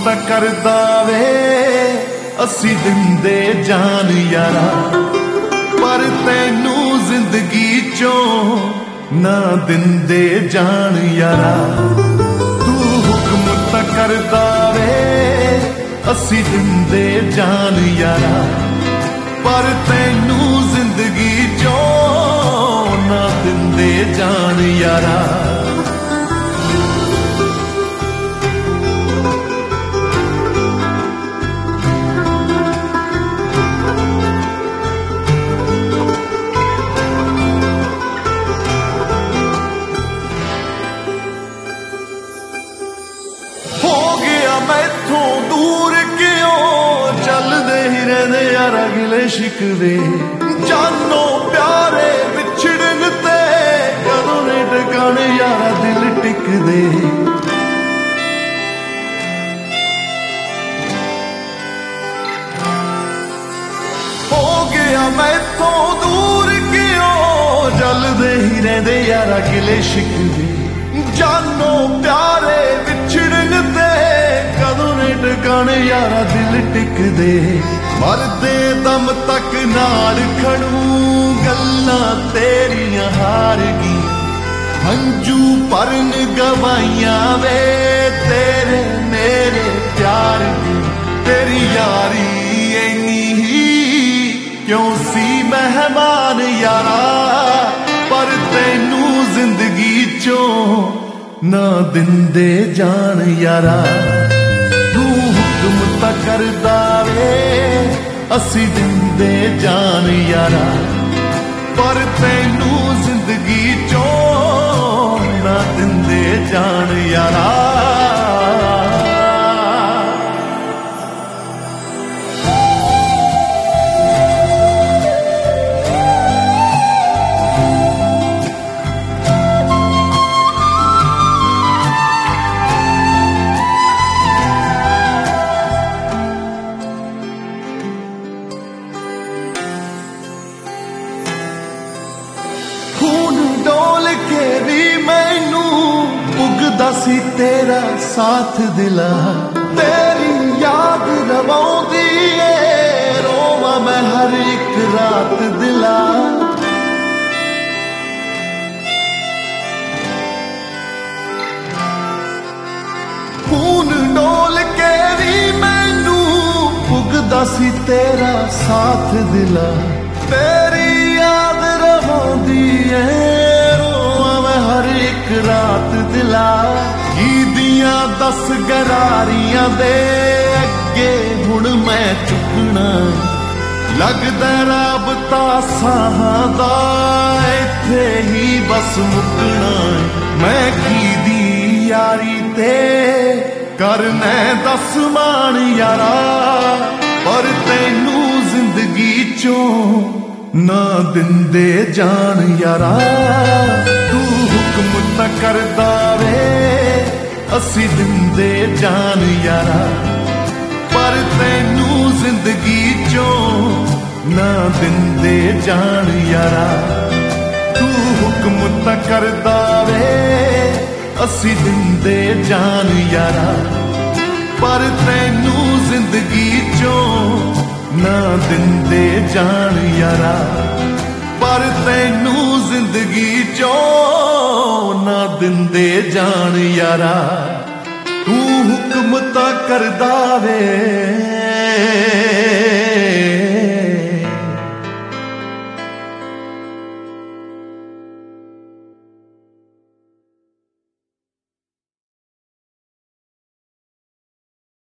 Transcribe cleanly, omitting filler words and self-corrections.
ਤਾਂ ਕਰਦਾ ਵੇ ਅਸੀਂ ਦਿੰਦੇ ਜਾਨ ਯਾਰਾ, ਪਰ ਤੈਨੂੰ ਜ਼ਿੰਦਗੀ ਚੋਂ ਨਾ ਦਿੰਦੇ ਜਾਨ ਯਾਰਾ। ਤੂੰ ਹੁਕਮ ਤਾਂ ਕਰਦਾ ਵੇ ਅਸੀਂ ਦਿੰਦੇ ਜਾਨ ਯਾਰਾ, ਪਰ ਤੈਨੂੰ ਜ਼ਿੰਦਗੀ ਚੋਂ ਨਾ ਦਿੰਦੇ ਜਾਨ ਯਾਰਾ। ਹੋ ਗਿਆ ਮੈਥੋਂ ਦੂਰ ਕਿਉਂ ਚੱਲਦੇ ਹੀ ਰਹਿੰਦੇ ਯਾਰਾ ਗਿਲੇ ਸ਼ਿਕਵੇ, ਜਾਨੋਂ ਪਿਆਰੇ ਵਿਛੜਨ ਤੇ ਕਦੋਂ ਨੇ ਟਿਕਾਣੇ ਯਾਰਾ ਦਿਲ ਟਿਕਦੇ। ਹੋ ਗਿਆ ਮੈਥੋਂ ਦੂਰ ਕਿਉਂ ਚੱਲਦੇ ਹੀ ਰਹਿੰਦੇ ਯਾਰਾ ਗਿਲੇ ਸ਼ਿਕਵੇ, ਜਾਨੋਂ ਪਿਆਰੇ ਵਿਛੜਨ ਤੇ ਕਦੋਂ ਨੇ ਟਿਕਾਣੇ ਯਾਰਾ ਦਿਲ ਟਿਕਦੇ। ਮਰਦੇ ਦਮ ਤੱਕ ਨਾਲ ਖੜੂ ਗੱਲਾਂ ਤੇਰੀਆਂ ਹਾਰ ਗਈ, ਹੰਝੂ ਭਰਨ ਗਵਾਈਆਂ ਵੇ ਤੇਰੇ ਮੇਰੇ ਪਿਆਰ ਦੀ। ਤੇਰੀ ਯਾਰੀ ਐਨੀ ਹੀ ਕਿਉਂ ਸੀ ਮਹਿਮਾਨ ਯਾਰਾ, ਪਰ ਤੈਨੂੰ ਜ਼ਿੰਦਗੀ ਚੋਂ ਨਾ ਦਿੰਦੇ ਜਾਨ ਯਾਰਾ। ਤੂੰ ਹੁਕਮ ਤਾਂ ਕਰਦਾ ਵੇ ਅਸੀਂ ਦਿੰਦੇ ਜਾਨ ਯਾਰਾ, ਪਰ ਤੈਨੂੰ ਜ਼ਿੰਦਗੀ ਚੋਂ ਨਾ ਦਿੰਦੇ ਜਾਨ ਯਾਰਾ। ਖੂਨ ਡੋਲ ਕੇ ਵੀ ਮੈਨੂੰ ਪੁੱਗਦਾ ਸੀ ਤੇਰਾ ਸਾਥ ਦਿਲਾ, ਤੇਰੀ ਯਾਦ ਰਵਾਉਂਦੀ ਏ ਰੋਵਾਂ ਮੈਂ ਹਰ ਇੱਕ ਰਾਤ ਦਿਲਾ। ਖੂਨ ਡੋਲ ਕੇ ਵੀ ਮੈਨੂੰ ਪੁੱਗਦਾ ਸੀ ਤੇਰਾ ਸਾਥ ਦਿਲਾ, ਤੇਰੀ ਯਾਦ ਰਵਾਉਂਦੀ ਏ ਰੋਵਾਂ ਮੈਂ ਹਰ ਇੱਕ ਰਾਤ ਦਿਲਾ। ਕੀ ਦੀਆਂ 10 ਗਰਾਰੀਆਂ ਦੇ ਅੱਗੇ ਹੁਣ ਮੈਂ ਚੁੱਕਣਾ, ਲੱਗਦਾ ਰਾਬਤਾ ਸਾਹਾਂ ਦਾ ਇੱਥੇ ਹੀ ਬਸ ਮੁੱਕਣਾ। ਮੈਂ ਕੀ ਦੀ ਯਾਰੀ ਤੇ ਕਰਨਾ 10 ਮਾਣ ਯਾਰਾ, ਪਰ ਤੈਨੂੰ ਜ਼ਿੰਦਗੀ ਚੋਂ ਨਾ ਦਿੰਦੇ ਜਾਨ ਯਾਰਾ। ਤੂੰ ਹੁਕਮ ਤਾਂ ਕਰਦਾ ਵੇ ਅਸੀਂ ਦਿੰਦੇ ਜਾਨ ਯਾਰਾ, ਪਰ ਤੈਨੂੰ ਜ਼ਿੰਦਗੀ ਚੋਂ ਨਾ ਦਿੰਦੇ ਜਾਨ ਯਾਰਾ। ਤੂੰ ਹੁਕਮ ਤਾਂ ਕਰਦਾ ਵੇ ਅਸੀਂ ਦਿੰਦੇ ਜਾਨ ਯਾਰਾ, ਪਰ ਤੈਨੂੰ ਜ਼ਿੰਦਗੀ ਚੋਂ ਨਾ ਦਿੰਦੇ ਜਾਨ ਯਾਰਾ, ਪਰ ਤੈਨੂੰ ਜ਼ਿੰਦਗੀ ਚੋਂ ਨਾ ਦਿੰਦੇ ਜਾਨ ਯਾਰਾ। ਤੂੰ ਹੁਕਮ ਤਾਂ ਕਰਦਾ ਵੇ